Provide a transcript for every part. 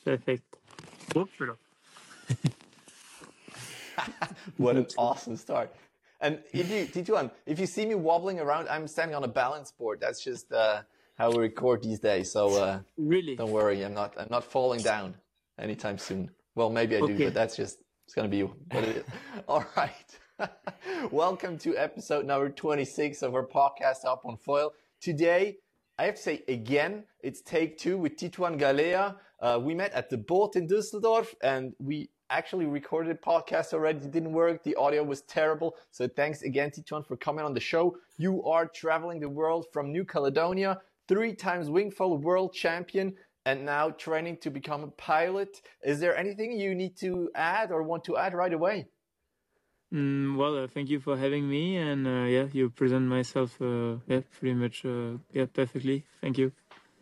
Perfect. Hope What an awesome start. And if you see me wobbling around, I'm standing on a balance board. That's just how we record these days. So Really? don't worry, I'm not falling down anytime soon. Well, maybe I do, but Okay. that's just it's gonna be what it is. All right. Welcome to episode number 26 of our podcast Up on Foil. Today, I have to say again, it's take two with Tituan Galea. We met at the boat in Düsseldorf and we actually recorded a podcast already. It didn't work. The audio was terrible. So thanks again, Tituan, for coming on the show. You are traveling the world from New Caledonia, 3 times wingfoil world champion, and now training to become a pilot. Is there anything you need to add or want to add right away? Thank you for having me, and you present myself, pretty much, perfectly. Thank you.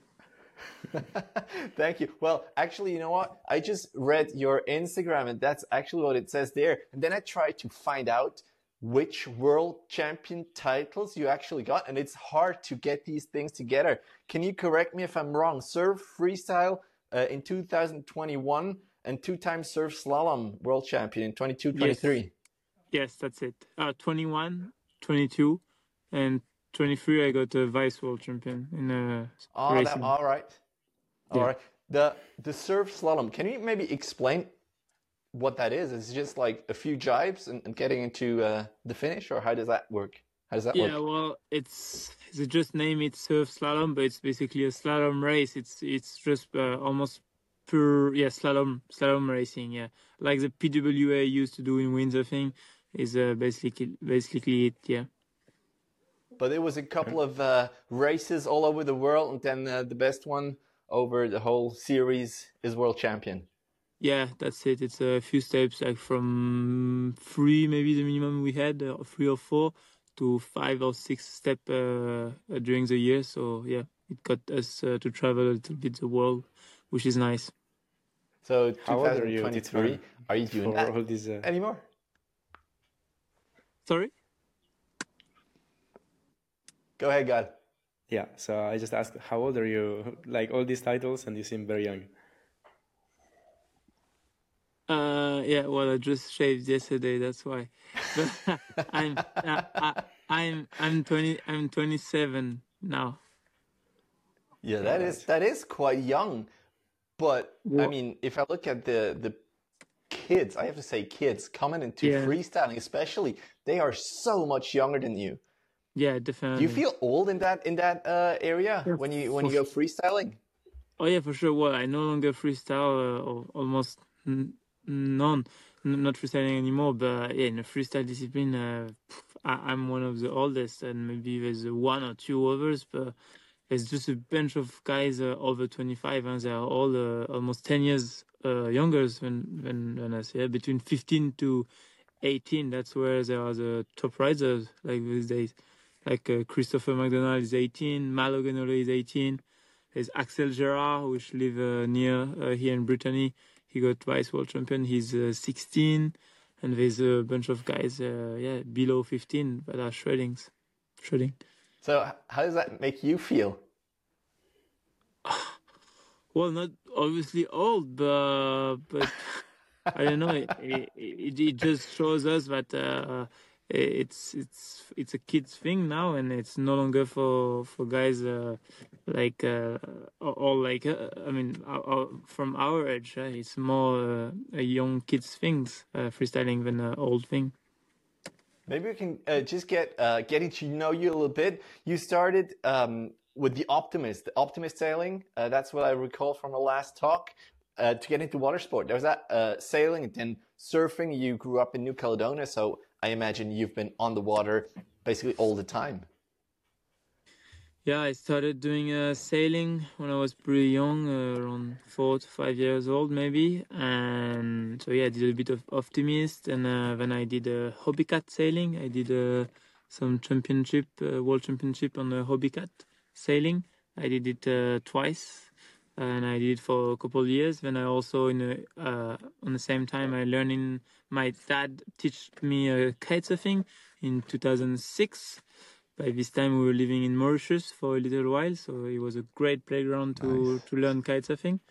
Thank you. Well, actually, you know what? I just read your Instagram and that's actually what it says there. And then I tried to find out which world champion titles you actually got. And it's hard to get these things together. Can you correct me if I'm wrong? Surf freestyle in 2021 and 2 times surf slalom world champion in 22, Yes, 23. yes, that's it. 21, 22, and 23. I got a vice world champion in racing. All right. All Yeah. right. The surf slalom, can you maybe explain what that is? It's just like a few jibes and getting into the finish, or how does that work? How does that Yeah, work? well, they just name it surf slalom, but it's basically a slalom race. It's just almost pure, slalom racing. Yeah, like the PWA used to do in windsurfing is basically it. Yeah. But it was a couple of races all over the world, and then the best one over the whole series is world champion. Yeah, that's it. It's a few steps, like from 3, maybe the minimum we had, 3 or 4, to 5 or 6 step during the year. So yeah, it got us to travel a little bit the world, which is nice. So How old are you, 2023, Tituan, are you doing for that all these? anymore? Sorry? Go ahead, God. Yeah, so I just asked, how old are you? Like all these titles, and you seem very young. Yeah, well, I just shaved yesterday, that's why. But I'm 27 now. Yeah, All right. that is quite young. But I Well, mean, if I look at the kids, I have to say kids coming into yeah, freestyling, especially, they are so much younger than you. yeah, Do you definitely. feel old in that area Yeah, when you go freestyling? oh yeah, for sure. Well, I no longer freestyle, or almost none, not freestyling anymore. But yeah, in the freestyle discipline, I'm one of the oldest, and maybe there's one or two others, but there's just a bunch of guys over 25, and they are all almost 10 years younger than us. Yeah, between 15 to 18. That's where there are the top riders like these days. Like Christopher McDonald is 18, Malo Ganole is 18. There's Axel Gerard, which live near here in Brittany. He got twice world champion. He's 16, and there's a bunch of guys, below 15 that are shredding. So how does that make you feel? Well, not obviously old, but I don't know. It just shows us that it's a kid's thing now, and it's no longer for guys like or like I mean from our age. It's more a young kids things freestyling than an old thing. Maybe we can just getting to know you a little bit. You started with the Optimist sailing. That's what I recall from our last talk. To get into water sport, there was that sailing and then surfing. You grew up in New Caledonia, so I imagine you've been on the water basically all the time. Yeah, I started doing sailing when I was pretty young, around 4 to 5 years old, maybe. And so, yeah, I did a bit of optimist, and then I did hobby cat sailing. I did some world championship on the hobby cat sailing. I did it twice, and I did it for a couple of years. Then I also, on the same time, my dad teach me kite surfing in 2006. By this time, we were living in Mauritius for a little while, so it was a great playground to Nice. learn kitesurfing.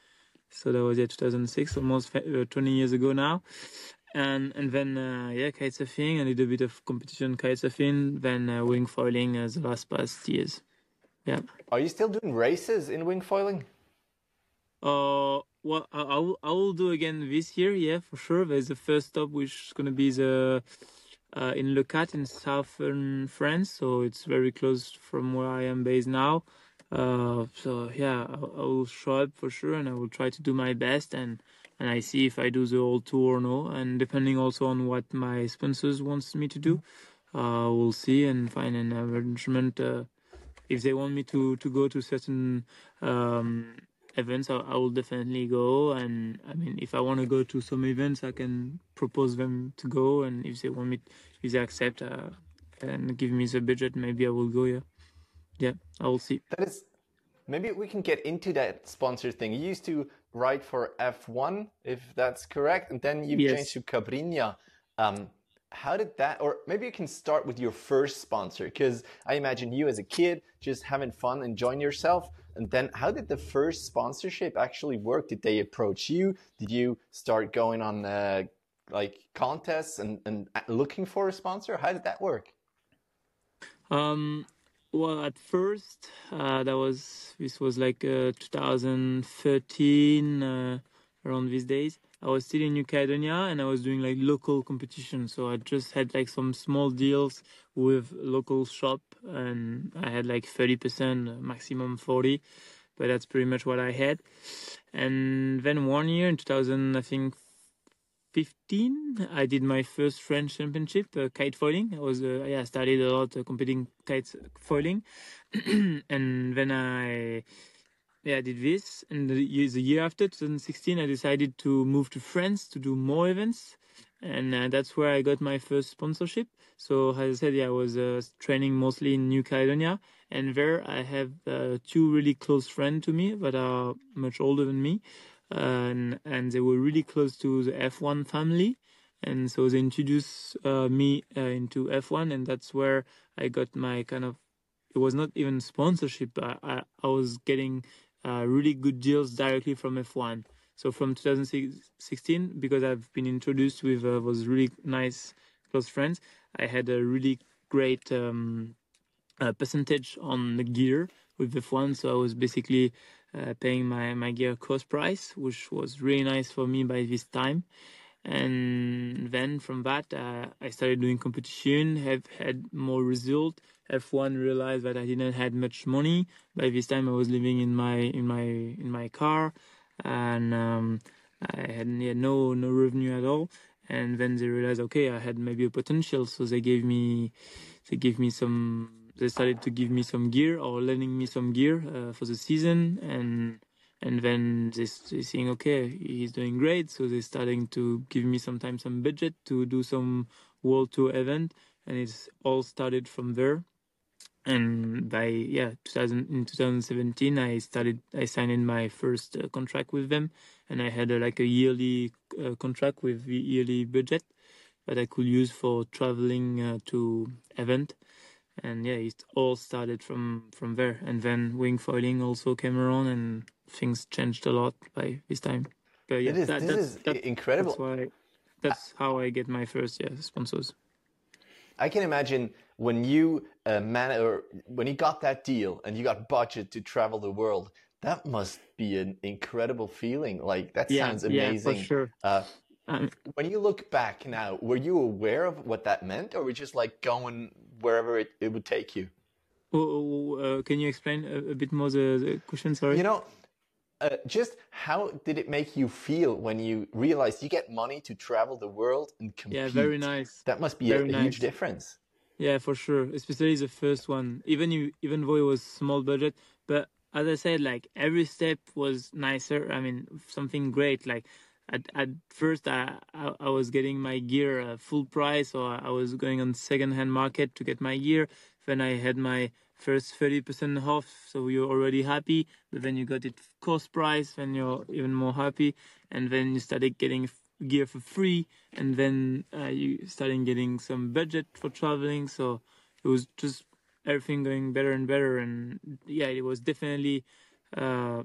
So that was 2006, almost 20 years ago now. And then kitesurfing, a little bit of competition kitesurfing, then wing foiling as the last past years. Yeah. Are you still doing races in wing foiling? Well, I will do again this year, yeah, for sure. There's the first stop, which is gonna be the in Le Cat in southern France, so it's very close from where I am based now. So yeah, I will show up for sure, and I will try to do my best, and I see if I do the whole tour or no, and depending also on what my sponsors wants me to do, we'll see and find an arrangement. If they want me to go to certain events, I will definitely go. And I mean, if I want to go to some events, I can propose them to go. And if they want me, if they accept and give me the budget, maybe I will go. Yeah, I will see. That is, maybe we can get into that sponsor thing. You used to ride for F1, if that's correct, and then you changed to Cabrinha. How did that, or maybe you can start with your first sponsor, because I imagine you as a kid just having fun, enjoying yourself. And then how did the first sponsorship actually work? Did they approach you? Did you start going on like contests and looking for a sponsor? How did that work? Well, at first, this was like 2013, around these days. I was still in New Caledonia and I was doing like local competition. So I just had like some small deals with local shop and I had like 30%, maximum 40, but that's pretty much what I had. And then one year in 2000, I think 15, I did my first French championship, kite foiling. I studied a lot competing kite foiling. And then I did this. And the year after, 2016, I decided to move to France to do more events. And that's where I got my first sponsorship. So as I said, I was training mostly in New Caledonia. And there I have two really close friends to me that are much older than me. And they were really close to the F1 family. And so they introduced me into F1. And that's where I got my kind of, it was not even sponsorship. I was getting really good deals directly from F1. So from 2016, because I've been introduced with those really nice close friends, I had a really great percentage on the gear with F1. So I was basically paying my gear cost price, which was really nice for me by this time. And then from that, I started doing competition, have had more result. F1 realized that I didn't had much money. By this time, I was living in my car, and I had no revenue at all. And then they realized, okay, I had maybe a potential, so they started to give me some gear or lending me some gear for the season, and then they saying, okay, he's doing great. So they're starting to give me sometimes some budget to do some world tour event. And it's all started from there. And by, in 2017, I signed in my first contract with them. And I had like a yearly contract with the yearly budget that I could use for traveling to event. And it all started from there. And then wing foiling also came around and things changed a lot by this time. But this is incredible. That's how I get my first sponsors. I can imagine when you when you got that deal and you got budget to travel the world, that must be an incredible feeling. Like that sounds amazing. Yeah, for sure. When you look back now, were you aware of what that meant, or were you just like going wherever it would take you? Can you explain a bit more the question? Sorry. Just how did it make you feel when you realized you get money to travel the world and compete? Yeah, very nice. That must be a huge difference. Yeah, for sure. Especially the first one, even though it was small budget, but as I said, like every step was nicer. I mean, something great. Like at first, I was getting my gear full price, or I was going on second-hand market to get my gear. Then I had my first 30% off, so you're already happy. But then you got it cost price, then you're even more happy. And then you started getting gear for free, and then you started getting some budget for traveling. So it was just everything going better and better. And it was definitely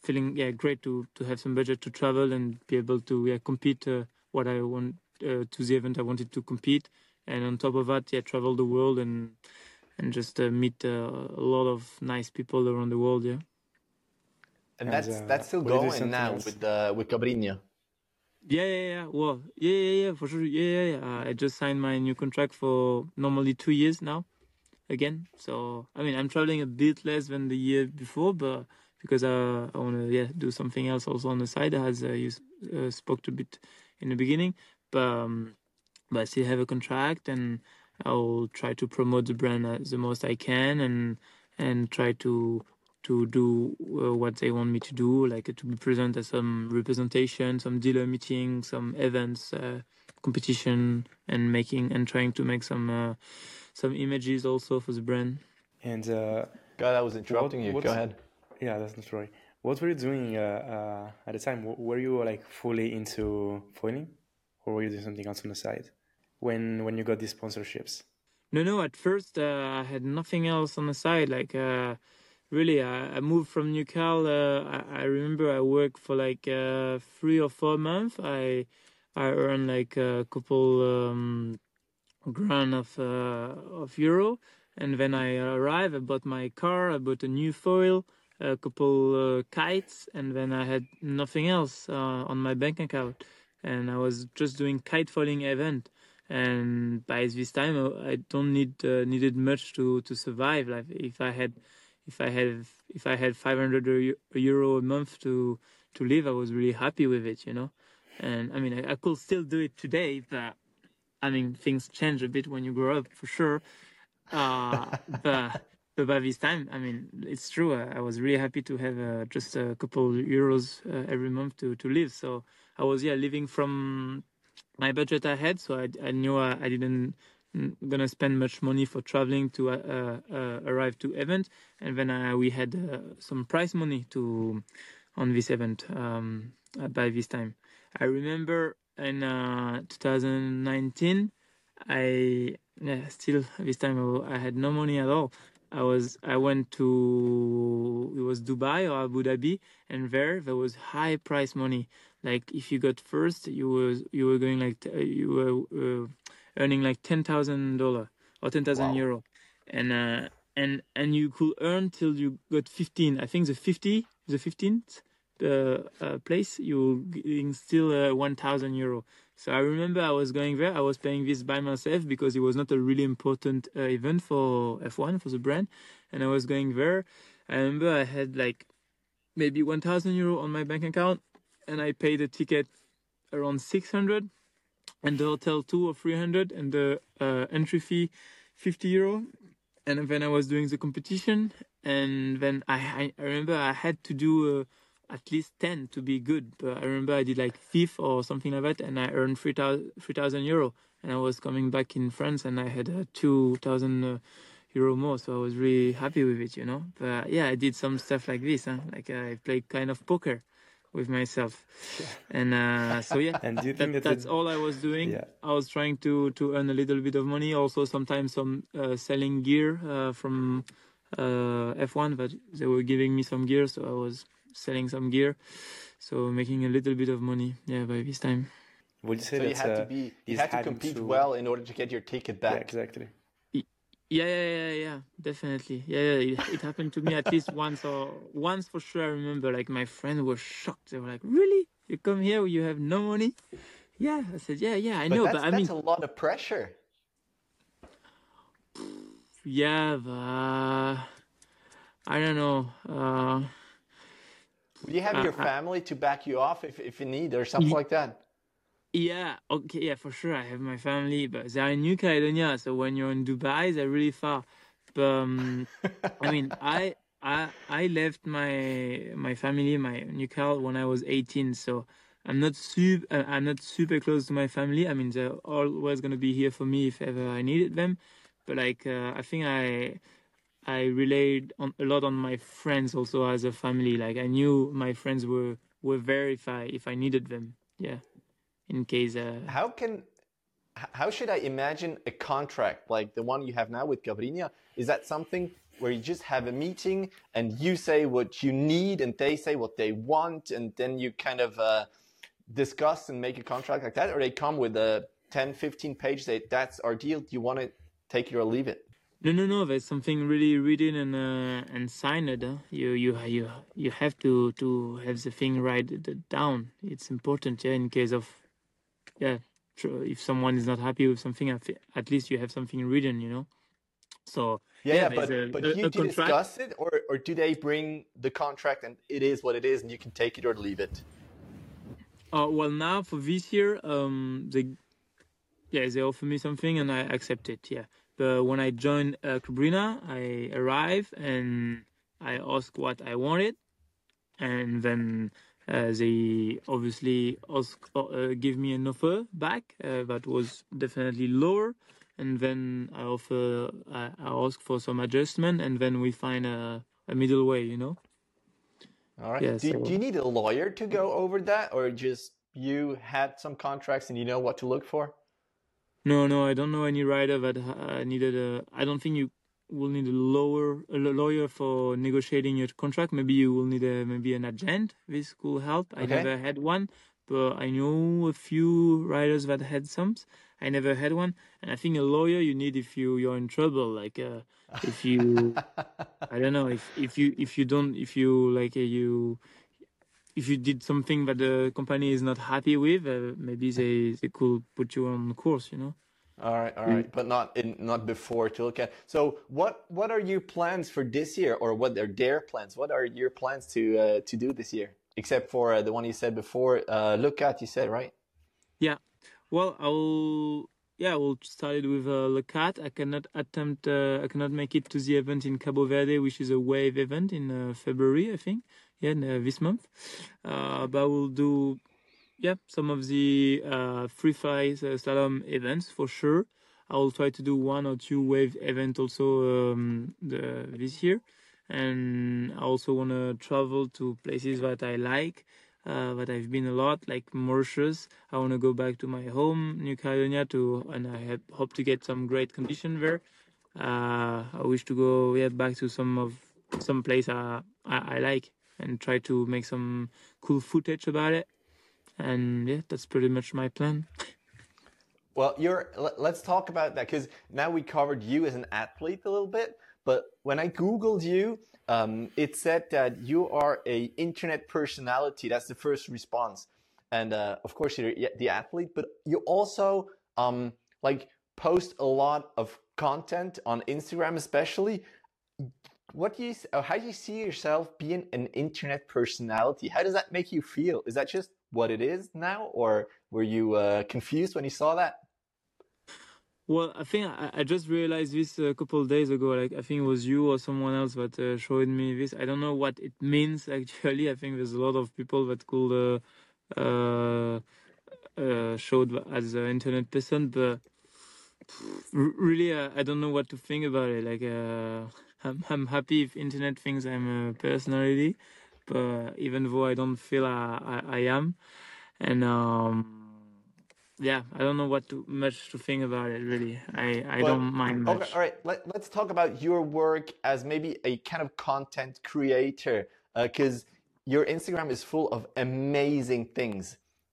feeling great to have some budget to travel and be able to compete what I want to the event I wanted to compete, and on top of that, travel the world and just meet a lot of nice people around the world. Yeah. And that's still what do you do going something now else? with Cabrinha. Yeah. Well, yeah, for sure. Yeah. I just signed my new contract for normally 2 years now, again. So I mean, I'm traveling a bit less than the year before, but because I want to do something else also on the side, as you spoke to a bit in the beginning. But I still have a contract, and I'll try to promote the brand the most I can, and try to do what they want me to do, like to be present at some representation, some dealer meeting, some events, competition, and trying to make some images also for the brand. And God, I was interrupting you. Go ahead. yeah, that's not right. What were you doing at the time? Were you like fully into foiling, or were you doing something else on the side when you got these sponsorships? No. At first, I had nothing else on the side. Like, really, I moved from Newcal. I remember I worked for like 3 or 4 months. I earned like a couple grand of euro, and then I arrived. I bought my car. I bought a new foil, a couple kites, and then I had nothing else on my bank account, and I was just doing kite foiling event. And by this time, I don't needed much to survive. Like if I had 500 euro a month to live, I was really happy with it, you know. And I mean, I could still do it today, but I mean, things change a bit when you grow up, for sure. But by this time, I mean, it's true. I was really happy to have just a couple euros every month to live. So I was living from my budget I had. So I knew I didn't gonna spend much money for traveling to arrive to event, and then we had some prize money on this event by this time. I remember in 2019, still this time I had no money at all. I went to, it was Dubai or Abu Dhabi, and there was high price money. Like if you got first, you were going like you were earning like $10,000 or 10,000 Wow. euro, and you could earn till you got 15. I think the 15th place, you're getting still 1,000 euro. So I remember I was going there. I was paying this by myself because it was not a really important event for F1 for the brand, and I was going there. I remember I had like maybe 1,000 euro on my bank account, and I paid the ticket around 600, and the hotel 200 or 300, and the entry fee 50 euro. And then I was doing the competition, and then I remember I had to do at least 10 to be good. But I remember I did like fifth or something like that, and I earned 3,000 euro. And I was coming back in France, and I had 2,000 euro more. So I was really happy with it, you know. But yeah, I did some stuff like this, like I played kind of poker with myself, and so yeah. And do you think that's all I was doing? Yeah. I was trying to earn a little bit of money. Also, sometimes some selling gear from F1, but they were giving me some gear, so I was selling some gear, so making a little bit of money. Yeah, by this time. Would you say So that you had to compete well in order to get your ticket back? Yeah, exactly. Yeah, definitely. Yeah, it happened to me at least once for sure. I remember, like, my friends were shocked. They were like, "Really? You come here, you have no money?" Yeah, I said, yeah, I know, but I mean, that's a lot of pressure. Yeah, but I don't know. Do you have your family to back you off if you need or something like that? Yeah, okay, yeah, for sure. I have my family, but they're in New Caledonia, so when you're in Dubai, they're really far. But I mean, I left my family, my New Cal, when I was 18, so I'm not super close to my family. I mean, they're always gonna be here for me if ever I needed them. But like, I think I relied a lot on my friends also as a family. Like, I knew my friends were there if I needed them. Yeah. In case how should I imagine a contract like the one you have now with Cabrinha? Is that something where you just have a meeting and you say what you need and they say what they want, and then you kind of discuss and make a contract like that? Or they come with a 10, 15 page, say, that's our deal, do you want to take it or leave it? No. There's something really written and signed. You have to have the thing write down. It's important, yeah. In case of if someone is not happy with something, at least you have something written, you know. So but you do discuss it, or do they bring the contract and it is what it is, and you can take it or leave it? Well, now for this year, they offer me something and I accept it. Yeah. But when I joined Kubrina, I arrived and I asked what I wanted, and then they obviously give me an offer back that was definitely lower, and then I ask for some adjustment, and then we find a middle way, you know. All right. Yeah, do you need a lawyer to go over that, or just you had some contracts and you know what to look for? No, I don't know any writer that needed I don't think you will need a lawyer for negotiating your contract. Maybe you will need maybe an agent. This could help. I never had one, but I know a few writers that had some. I never had one, and I think a lawyer you need if you're in trouble. Like if you, I don't know, if you did something that the company is not happy with, maybe they could put you on course, you know. All right, but not before to look at. So what are your plans for this year, or what are their plans? What are your plans to do this year, except for the one you said before? Look at, you said, right? Yeah. Well, I will start it with Lecat. I cannot make it to the event in Cabo Verde, which is a wave event in February, I think. Yeah, this month. But I will do, some of the free-fly slalom events for sure. I will try to do 1 or 2 wave events also this year. And I also want to travel to places that I like. That I've been a lot, like Mauritius. I want to go back to my home, New Caledonia, and I hope to get some great condition there. I wish to go back to some place I like and try to make some cool footage about it. And that's pretty much my plan. Well, let's talk about that, because now we covered you as an athlete a little bit, but when I Googled you, it said that you are a internet personality. That's the first response. And of course, you're the athlete, but you also post a lot of content on Instagram, especially. How do you see yourself being an internet personality? How does that make you feel? Is that just what it is now, or were you confused when you saw that? Well, I think I just realized this a couple of days ago. Like, I think it was you or someone else that showed me this. I don't know what it means actually. I think there's a lot of people that could showed as an internet person, but really, I don't know what to think about it. Like, I'm happy if internet thinks I'm a personality, but even though I don't feel I am, and I don't know much to think about it, really. I don't mind much. Okay, all right, let's talk about your work as maybe a kind of content creator, because your Instagram is full of amazing things.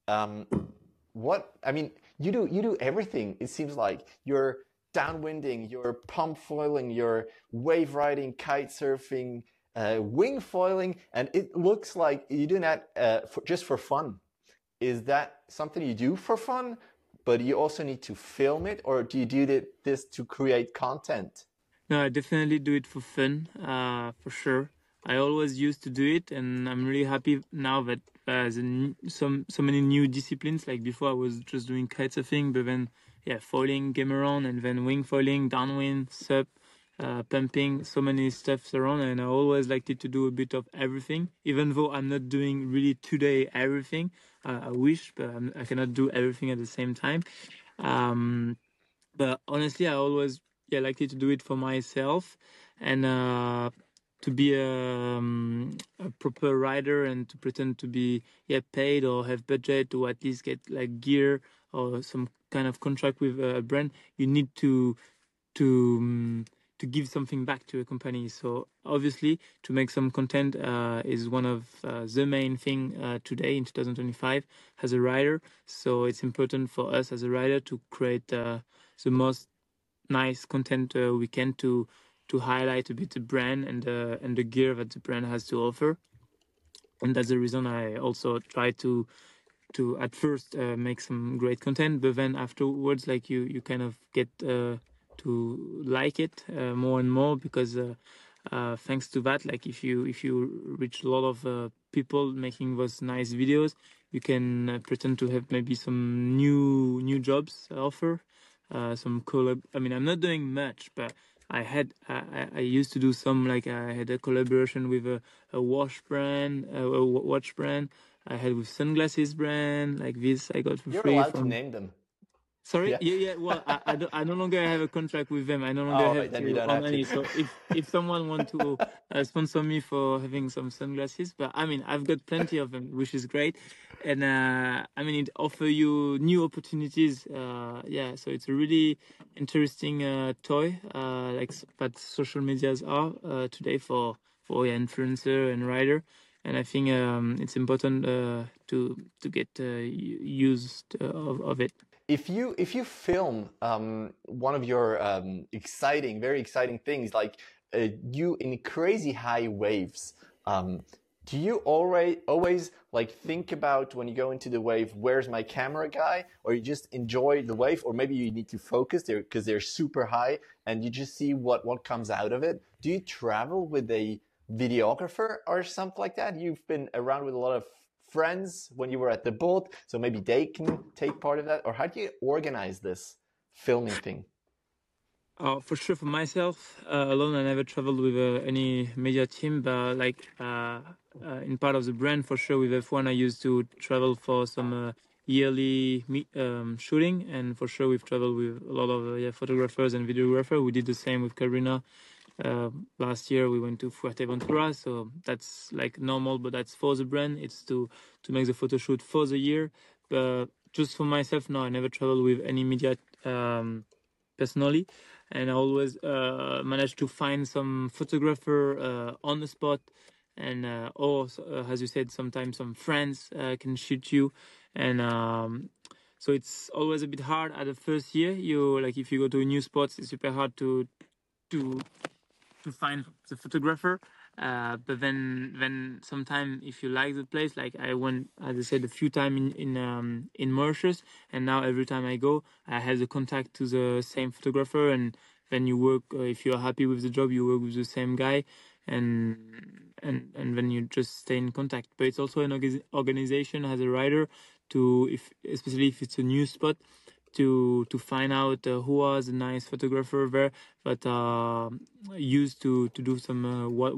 You do everything. It seems like you're downwinding, you're pump foiling, you're wave riding, kite surfing, wing foiling, and it looks like you're doing that just for fun. Is that something you do for fun, but you also need to film it, or do you do this to create content? No, I definitely do it for fun, for sure. I always used to do it, and I'm really happy now that there's so many new disciplines. Like before, I was just doing kite surfing, but then foiling came around, and then wing foiling, downwind, sup, pumping, so many stuffs around, and I always liked it to do a bit of everything. Even though I'm not doing really today everything, I wish, but I cannot do everything at the same time. But honestly, I always liked it to do it for myself, and to be a proper rider and to pretend to be paid or have budget or at least get like gear or some kind of contract with a brand. You need to give something back to a company. So obviously, to make some content is one of the main thing today in 2025 as a writer. So it's important for us as a writer to create the most nice content we can to highlight a bit the brand and the gear that the brand has to offer. And that's the reason I also try to at first make some great content, but then afterwards, like you kind of get to like it more and more, because thanks to that, like if you reach a lot of people making those nice videos, you can pretend to have maybe some new jobs offer, some collab. I mean, I'm not doing much, but I used to do some, like I had a collaboration with a watch brand, watch brand. I had with sunglasses brand, like this I got for You're free allowed to from. name them. Sorry, Yeah. yeah. Well, I no longer have a contract with them. I no longer Oh, have right, then you to don't earn have money. to. So if someone want to sponsor me for having some sunglasses, but I mean I've got plenty of them, which is great, and I mean it offer you new opportunities. Yeah, so it's a really interesting toy, that social medias are today for influencer and writer. And I think it's important to get used of it. If you film one of your very exciting things, like you in crazy high waves, do you always like think about when you go into the wave, where's my camera guy, or you just enjoy the wave, or maybe you need to focus there because they're super high and you just see what comes out of it? Do you travel with a videographer or something like that? You've been around with a lot of friends when you were at the boat, so maybe they can take part of that, or how do you organize this filming thing? For sure, for myself alone, I never traveled with any media team, but like in part of the brand, for sure, with F1, I used to travel for some yearly shooting, and for sure, we've traveled with a lot of photographers and videographers. We did the same with Karina. Last year, we went to Fuerteventura, so that's like normal, but that's for the brand. It's to make the photo shoot for the year. But just for myself, no, I never traveled with any media personally, and I always manage to find some photographer on the spot, and or as you said, sometimes some friends can shoot you, and so it's always a bit hard at the first year. You like if you go to a new spot, it's super hard to find the photographer. But then sometime if you like the place, like I went, as I said, a few times in Mauritius, and now every time I go, I have the contact to the same photographer, and then you work. If you're happy with the job, you work with the same guy, and then you just stay in contact. But it's also an organization as a writer to, if especially if it's a new spot, to find out who was a nice photographer there that used to do some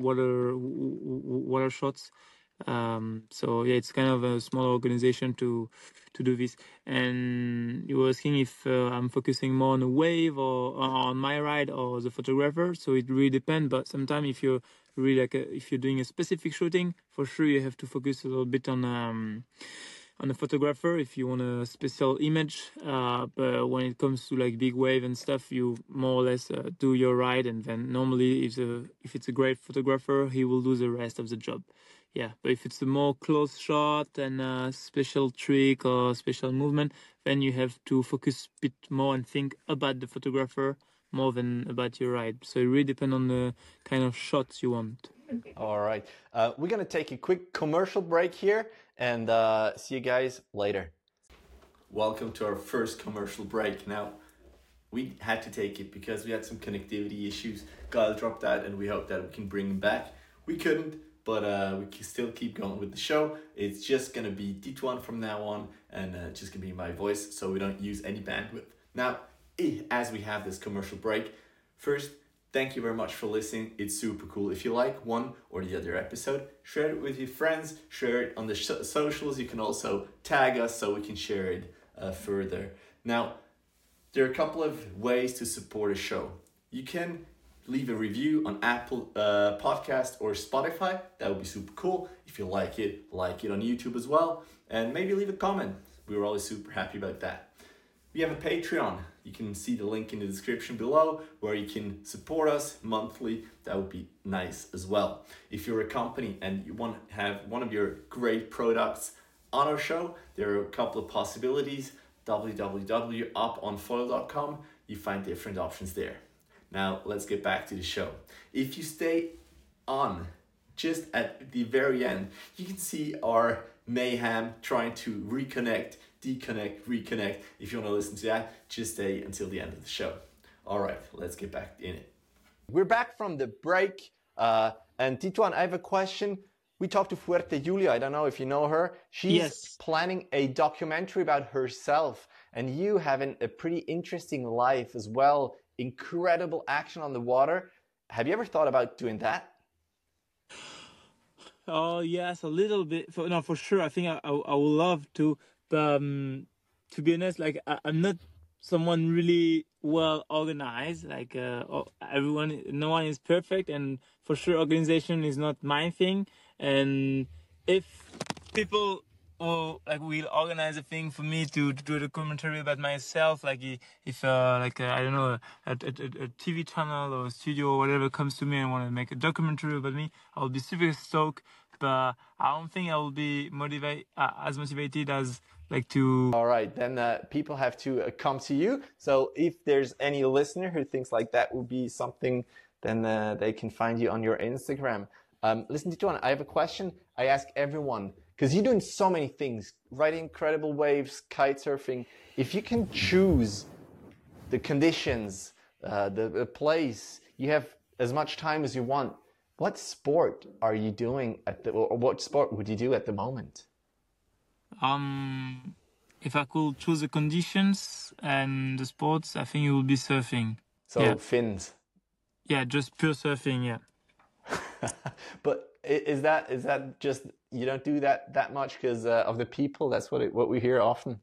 water shots. So yeah, it's kind of a small organization to do this. And you were asking if I'm focusing more on a wave or on my ride or the photographer. So it really depends. But sometimes if you're really if you're doing a specific shooting, for sure you have to focus a little bit on a photographer if you want a special image. But when it comes to like big wave and stuff, you more or less do your ride, and then normally if it's a great photographer, he will do the rest of the job. Yeah, but if it's a more close shot and a special trick or special movement, then you have to focus a bit more and think about the photographer more than about your ride. So it really depends on the kind of shots you want. All right, we're gonna take a quick commercial break here and see you guys later. Welcome to our first commercial break. Now, we had to take it because we had some connectivity issues. Kyle dropped out, and we hope that we can bring him back. We couldn't, but we can still keep going with the show. It's just gonna be Titouan from now on, and just gonna be my voice, so we don't use any bandwidth. Now, as we have this commercial break, first, thank you very much for listening. It's super cool. If you like one or the other episode, share it with your friends, share it on the socials. You can also tag us so we can share it further. Now, there are a couple of ways to support a show. You can leave a review on Apple Podcast or Spotify. That would be super cool. If you like it on YouTube as well. And maybe leave a comment. We were always super happy about that. We have a Patreon. You can see the link in the description below where you can support us monthly. That would be nice as well. If you're a company and you want to have one of your great products on our show, there are a couple of possibilities. www.uponfoil.com. You find different options there. Now let's get back to the show. If you stay on just at the very end, you can see our mayhem trying to reconnect, deconnect, reconnect. If you want to listen to that, just stay until the end of the show. All right, let's get back in it. We're back from the break. And Tituan, I have a question. We talked to Fuerte Julia. I don't know if you know her. She's planning a documentary about herself. And you having a pretty interesting life as well. Incredible action on the water. Have you ever thought about doing that? Oh yes, a little bit. For sure. I think I would love to. But to be honest, like I'm not someone really well organized. Like no one is perfect, and for sure, organization is not my thing. And if people will organize a thing for me to do a documentary about myself, like if I don't know, a TV channel or a studio or whatever comes to me and want to make a documentary about me, I'll be super stoked. But I don't think I will be as motivated as like to. All right, then people have to come to you. So if there's any listener who thinks like that would be something, then they can find you on your Instagram. Listen, Tituan, I have a question I ask everyone, because you're doing so many things, riding incredible waves, kite surfing. If you can choose the conditions, the place, you have as much time as you want. What sport are you doing or what sport would you do at the moment? If I could choose the conditions and the sports, I think it would be surfing. So fins. Yeah, just pure surfing. Yeah. But is that just you don't do that much because of the people? That's what we hear often.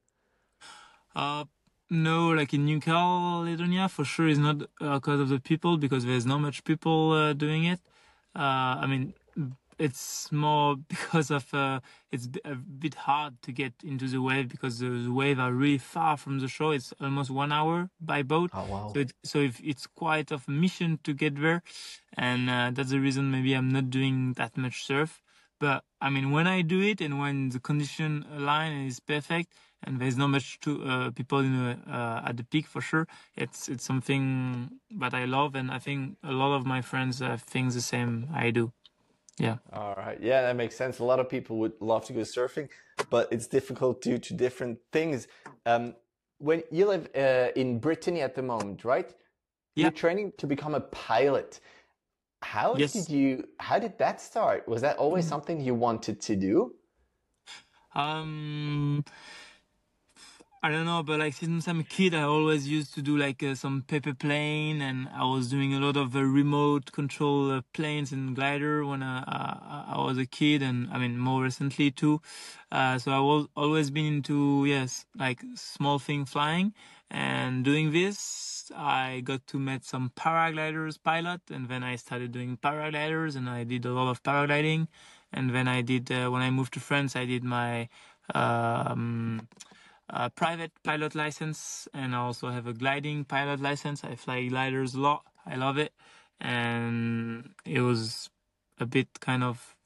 No, like in New Caledonia, for sure, is not because of the people, because there's not much people doing it. I mean, it's more because of it's a bit hard to get into the wave because the waves are really far from the shore. It's almost 1 hour by boat. Oh, wow. So if it's quite of a mission to get there, and that's the reason maybe I'm not doing that much surf. But I mean, when I do it and when the condition line is perfect and there's not much people at the peak, for sure, it's something that I love, and I think a lot of my friends think the same I do. Yeah. All right. Yeah, that makes sense. A lot of people would love to go surfing, but it's difficult due to different things. When you live in Brittany at the moment, right? Yeah. You're training to become a pilot. How did that start? Was that always something you wanted to do? I don't know, but like since I'm a kid, I always used to do like some paper plane, and I was doing a lot of remote control planes and glider when I was a kid, and I mean more recently too. So I was always been into like small thing flying, and doing this, I got to meet some paragliders pilot, and then I started doing paragliders, and I did a lot of paragliding, and then I did when I moved to France, I did my private pilot license, and I also have a gliding pilot license. I fly gliders a lot. I love it, and it was a bit kind of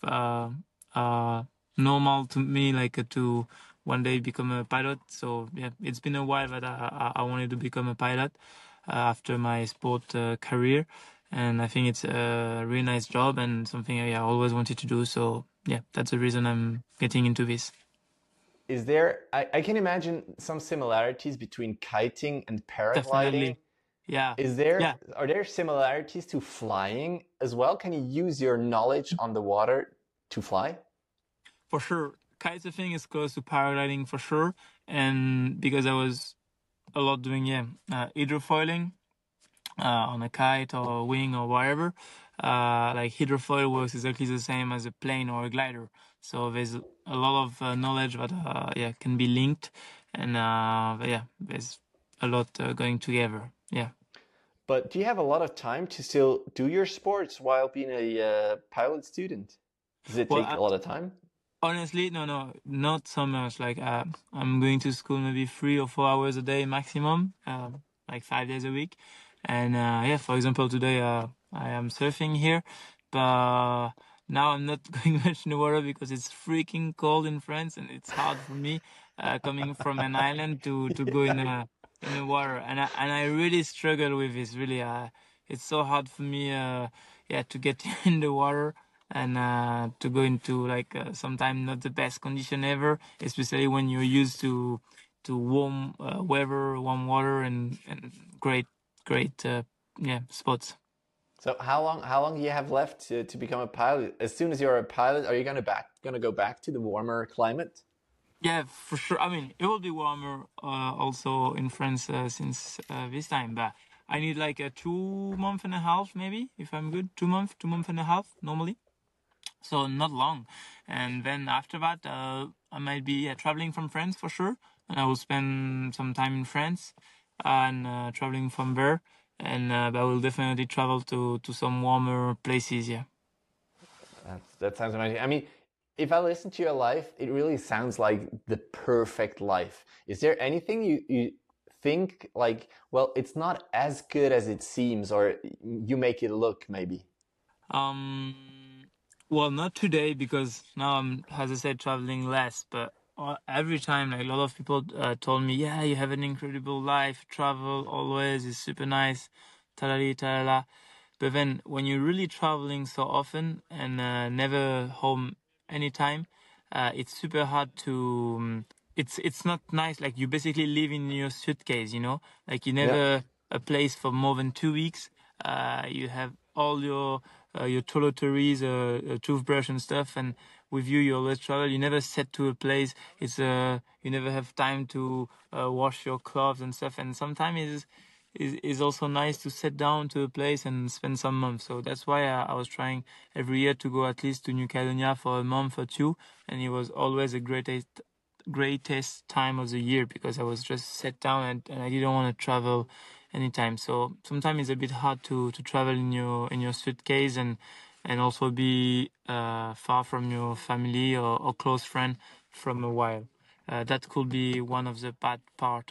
normal to me, like to one day become a pilot. So yeah, it's been a while that I wanted to become a pilot after my sport career, and I think it's a really nice job and something I always wanted to do. So yeah, that's the reason I'm getting into this. Is there, I can imagine some similarities between kiting and paragliding. Definitely. Yeah. Are there similarities to flying as well? Can you use your knowledge on the water to fly? For sure. Kitesurfing is close to paragliding for sure. And because I was a lot doing, hydrofoiling on a kite or a wing or whatever, like hydrofoil works exactly the same as a plane or a glider. So there's a lot of knowledge that can be linked, and there's a lot going together. Yeah. But do you have a lot of time to still do your sports while being a pilot student? Does it take a lot of time? Honestly, no, not so much. Like I'm going to school maybe 3 or 4 hours a day maximum. like 5 days a week. And yeah, for example, today I am surfing here, but now I'm not going much in the water because it's freaking cold in France, and it's hard for me coming from an island to go in the water, and I really struggle with this. Really, it's so hard for me, yeah, to get in the water and to go into like sometimes not the best condition ever, especially when you're used to warm weather, warm water, and great yeah, spots. So how long do you have left to become a pilot? As soon as you're a pilot, are you gonna go back to the warmer climate? Yeah, for sure. I mean, it will be warmer also in France since this time, but I need like a 2 month and a half, maybe, if I'm good. 2 month, 2 month and a half normally. So not long. And then after that, I might be traveling from France for sure, and I will spend some time in France and traveling from there. And but I will definitely travel to some warmer places. Yeah. That sounds amazing. I mean, if I listen to your life, it really sounds like the perfect life. Is there anything you think like, well, it's not as good as it seems, or you make it look maybe? Um, well, not today because now I'm, as I said, traveling less. But every time, like a lot of people told me, yeah, you have an incredible life. Travel always is super nice. Talali talala. But then when you're really traveling so often and never home anytime, it's super hard to. It's not nice. Like you basically live in your suitcase, you know. Like you Yeah. never a place for more than 2 weeks. You have all your toiletries, a toothbrush and stuff, and with you, you always travel. You never set to a place. It's you never have time to wash your clothes and stuff. And sometimes is also nice to sit down to a place and spend some months. So that's why I was trying every year to go at least to New Caledonia for a month or two, and it was always a greatest time of the year because I was just sat down and I didn't want to travel anytime. So sometimes it's a bit hard to travel in your suitcase and also be far from your family or close friend from a while. That could be one of the bad part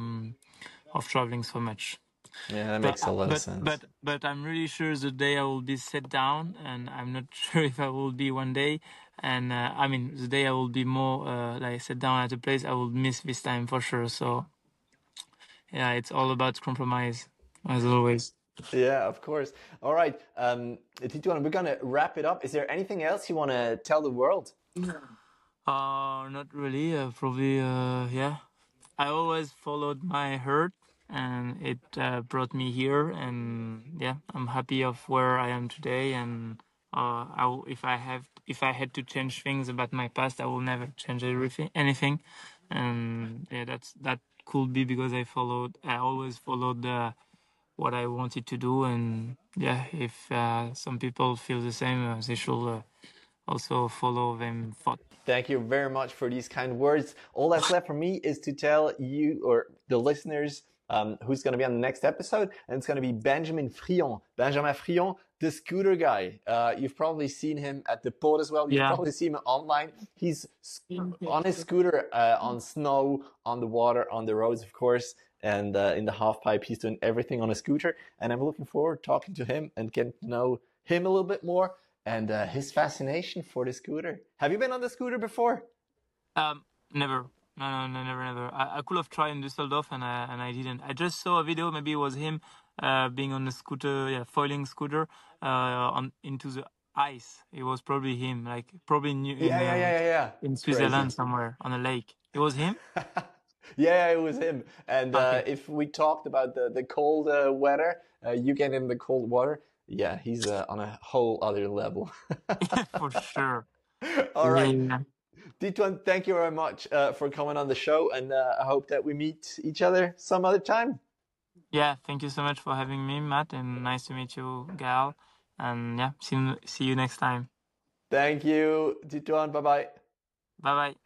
of traveling so much. Yeah, that But makes a lot of sense. I'm really sure the day I will be set down, and I'm not sure if I will be one day. And I mean, the day I will be more like set down at a place, I will miss this time for sure. So yeah, it's all about compromise as always. Yeah, of course. All right, Tituan, we're gonna wrap it up. Is there anything else you want to tell the world? Not really. Probably, yeah. I always followed my heart, and it brought me here. And yeah, I'm happy of where I am today. And if I had to change things about my past, I will never change anything. And yeah, that could be because I always followed what I wanted to do. And yeah, if some people feel the same, they should also follow them thought. Thank you very much for these kind words. All that's left for me is to tell you or the listeners who's going to be on the next episode, and it's going to be Benjamin Frion. Benjamin Frion, the scooter guy. You've probably seen him at the port as well. You've Yeah. probably seen him online. He's on his scooter, on snow, on the water, on the roads, of course, and in the half pipe. He's doing everything on a scooter, and I'm looking forward to talking to him and getting to know him a little bit more and his fascination for the scooter. Have you been on the scooter before? Never. No, never. I could have tried in Düsseldorf and I didn't. I just saw a video. Maybe it was him being on the scooter, yeah, foiling scooter on into the ice. It was probably him, like probably Yeah. in Crazy. Switzerland somewhere on a lake. It was him. Yeah, it was him. And Okay, if we talked about the cold weather, you get in the cold water. Yeah, he's on a whole other level. for sure. All Yeah, right. yeah. Dituan, thank you very much for coming on the show, and I hope that we meet each other some other time. Yeah, thank you so much for having me, Matt, and nice to meet you, Gal. And yeah, see you next time. Thank you, Dituan. Bye bye. Bye bye.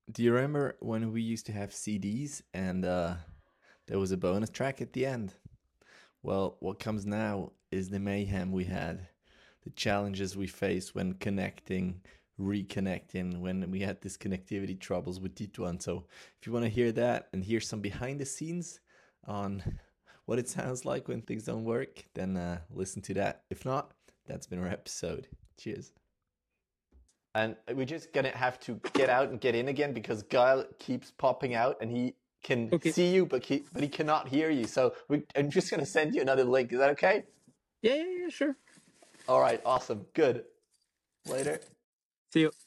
Do you remember when we used to have CDs and there was a bonus track at the end? Well, what comes now is the mayhem we had, the challenges we faced when connecting, reconnecting, when we had this connectivity troubles with Tituan. So if you want to hear that and hear some behind the scenes on what it sounds like when things don't work, then listen to that. If not, that's been our episode. Cheers. And we're just gonna have to get out and get in again because Guile keeps popping out and he can see you, but he cannot hear you. So I'm just gonna send you another link. Is that okay? Yeah, sure. All right, awesome, good. Later. See you.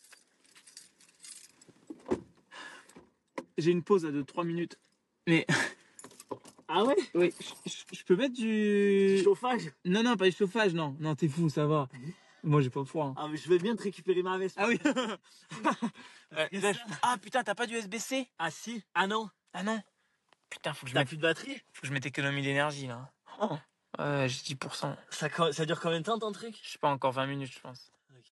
J'ai une pause de 3 minutes. Mais. Ah ouais? Oui. Je peux mettre du chauffage? Non, pas du chauffage, non. Non, t'es fou, ça va. Moi, j'ai pas froid. Hein. Ah, mais je vais bien te récupérer ma veste. Ah oui. Ah putain, t'as pas d'USB-C? Ah si. Ah non. Putain, faut que je mette... T'as plus de batterie? Faut que je mette économie d'énergie, là. Oh. J'ai 10%. Ça dure combien de temps, ton truc? Je sais pas, encore 20 minutes, je pense.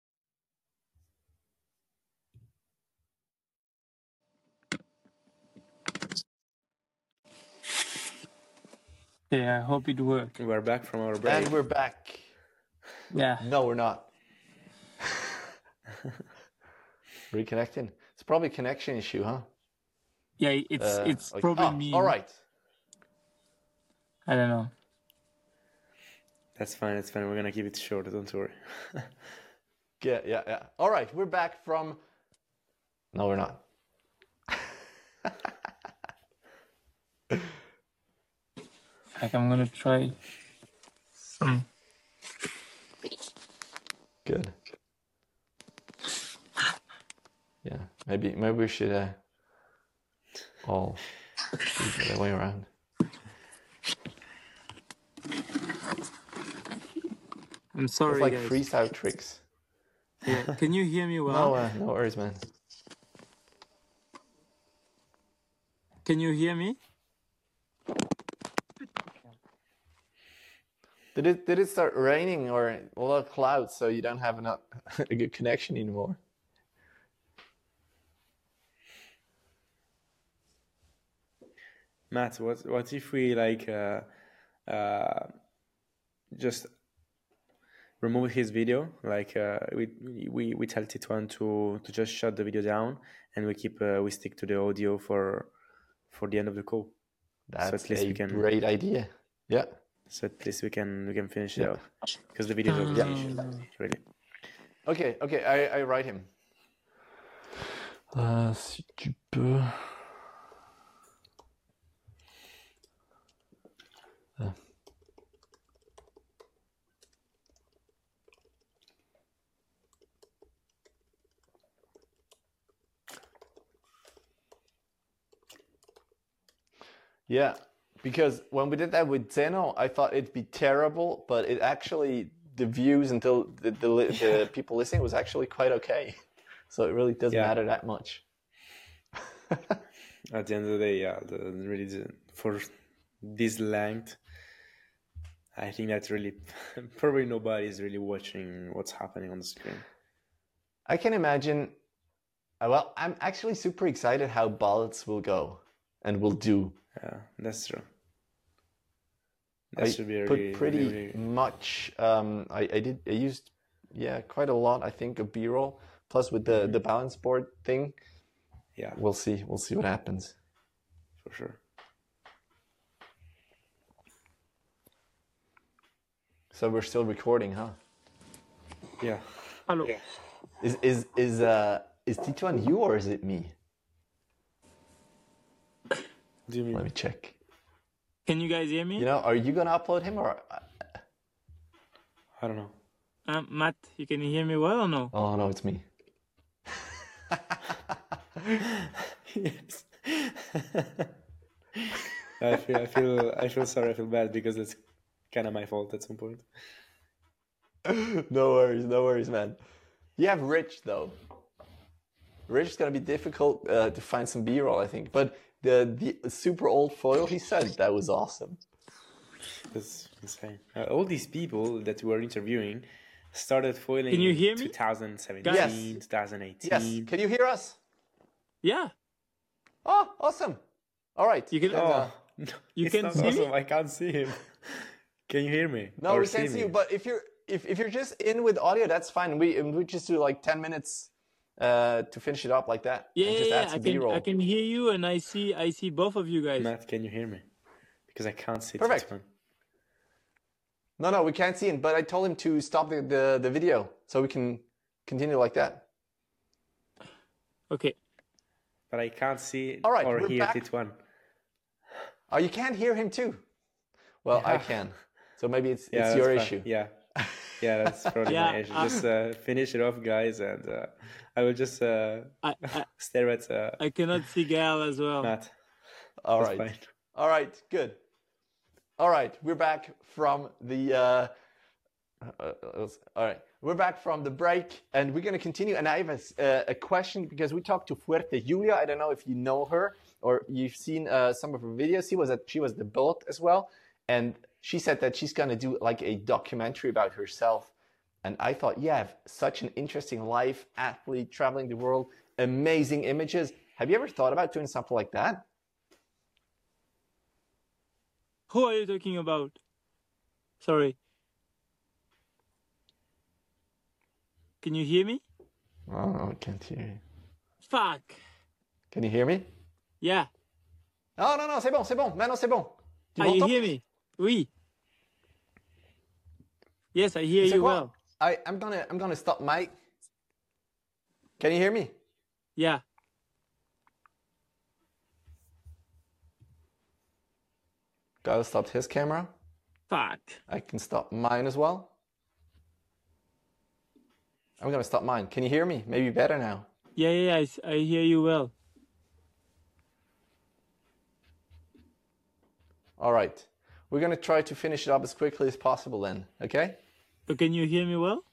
Yeah, I hope it works. We're back from our break. And we're back. Yeah. No, we're not. Reconnecting. It's probably a connection issue, huh? Yeah, it's probably me. All right. I don't know. That's fine. We're gonna keep it short. Don't worry. Yeah. All right, we're back from... No, we're not. Like, I'm gonna try some... Good. Yeah, maybe we should all do it the other way around. I'm sorry, it's like guys. freestyle tricks. Yeah. Can you hear me well? No worries, man. Can you hear me? Did it start raining or a lot of clouds so you don't have a good connection anymore? Matt, what if we just remove his video? Like we tell Tituan to just shut the video down, and we stick to the audio for the end of the call. That's great idea. Yeah. So at least we can finish it out because the video is finished, really. Okay. I write him. Si tu peux. Yeah, because when we did that with Zeno, I thought it'd be terrible, but it actually, the views until the people listening was actually quite okay. So it really doesn't matter that much. At the end of the day, for this length, I think that's really, probably nobody is really watching what's happening on the screen. I can imagine, well, I'm actually super excited how ballots will go and will do. Yeah, that's true. That should be pretty much. I used quite a lot. I think of B-roll plus with the balance board thing. Yeah, we'll see what happens. For sure. So we're still recording, huh? Yeah. Hello. Yeah. Is Tituan you or is it me? Do you mean? Let me check. Can you guys hear me? You know, are you gonna upload him or? I don't know. Matt, you can hear me well or no? Oh no, it's me. Yes. I feel sorry. I feel bad because it's kind of my fault at some point. No worries, man. You have Rich though. Rich is gonna be difficult to find some B-roll, I think, but. The super old foil he said, that was awesome. That's insane. All these people that we were interviewing started foiling in 2017, yes. 2018. Yes, can you hear us? Yeah. Oh, awesome. All right. You can. then, Oh, no, You it's can not see me? awesome. I can't see him. Can you hear me? no, Or we can't see me? you. But if you're just in with audio, that's fine. We just do like 10 minutes to finish it up like that, Yeah, and just add I some can. B-roll. I can hear you, and I see both of you guys. Matt, can you hear me? Because I can't see Perfect. Tituan. No, we can't see him. But I told him to stop the video so we can continue like that. Okay. But I can't see All right, or we're hear back. Tituan. Oh, you can't hear him too. Well, I Yeah. can. So maybe it's Yeah, your that's fine. issue. Yeah. Yeah, that's probably Yeah, my issue. Just finish it off, guys, and I will just I stare at I cannot see Gael as well. Matt. All That's right. fine. All right. Good. All right. We're back from the. All right. We're back from the break, and we're going to continue. And I have a question because we talked to Fuerte Julia. I don't know if you know her or you've seen some of her videos. She was the boat as well, and she said that she's going to do like a documentary about herself. And I thought, yeah, such an interesting life, athlete, traveling the world, amazing images. Have you ever thought about doing something like that? Who are you talking about? Sorry. Can you hear me? Oh, no, I can't hear you. Fuck. Can you hear me? Yeah. Oh, non, c'est bon, c'est bon. Maintenant, c'est bon. Tu Ah, you m'entends? hear me? Oui. Yes, I hear Tu sais you quoi? well. I'm gonna stop my. Can you hear me? Yeah. Gotta stop his camera. Fuck. I can stop mine as well. I'm gonna stop mine. Can you hear me? Maybe better now. Yeah, I hear you well. All right. We're gonna try to finish it up as quickly as possible then, okay? So can you hear me well?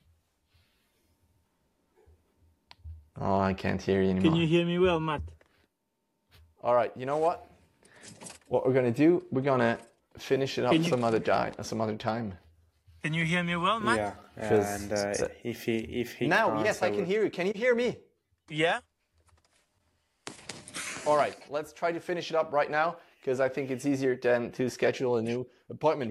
Oh, I can't hear you anymore. Can you hear me well, Matt? All right, you know what? What we're gonna do, we're gonna finish it up Can you- some other time. Can you hear me well, Matt? Yeah. Because- And if he Now, can't, yes, I can will- hear you. Can you hear me? Yeah? All right, let's try to finish it up right now because I think it's easier than to schedule a new appointment.